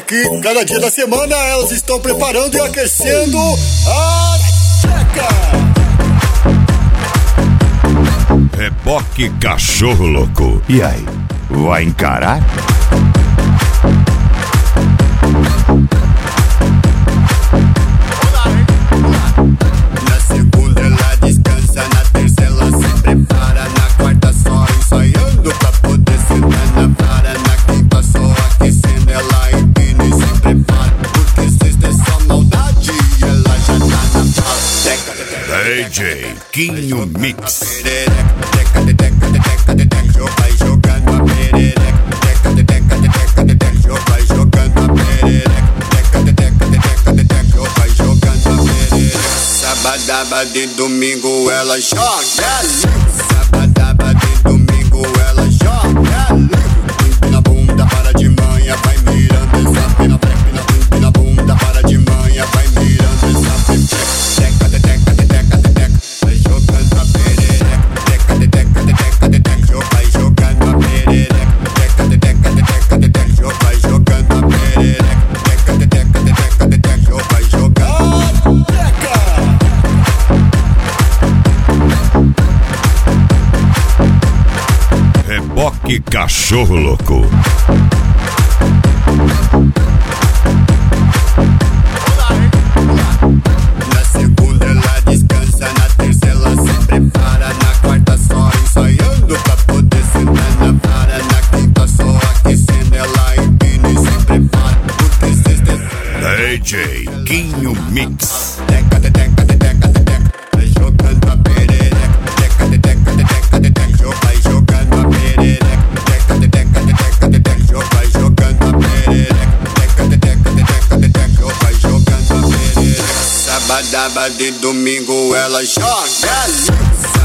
que cada dia da semana elas estão preparando e aquecendo a tcheca. Reboque Cachorro Louco. E aí, vai encarar? Na segunda ela descansa, na terça ela se prepara, na quarta só ensaiando pra poder sentar na vara, na quinta só aquecendo, ela empina e se prepara, porque sexta é só maldade e ela já tá na fala. DJ Quinho Mix. Vai jogando a perereca, vai jogando a perereca, vai jogando a perereca. Sábado e domingo ela joga livre. Sábado e domingo ela joga livre. Empina a bunda para de manhã, vai mirando essa pena. Empina a bunda para de manhã, vai mirando essa pena. Vai jogando a perereca, vai jogando a perereca, vai jogando a perereca, vai jogando. Reboque Cachorro Louco. Na segunda ela descansa, na terça ela se prepara, na quarta só ensaiando pra poder sentar na vara, na quinta só aquecendo, ela empina e se prepara, porque sexta é DJ Quinho Mix. vai jogando a perereca, vai jogando a perereca, vai jogando a perereca, vai jogando a perereca. Sábado e domingo ela joga livre.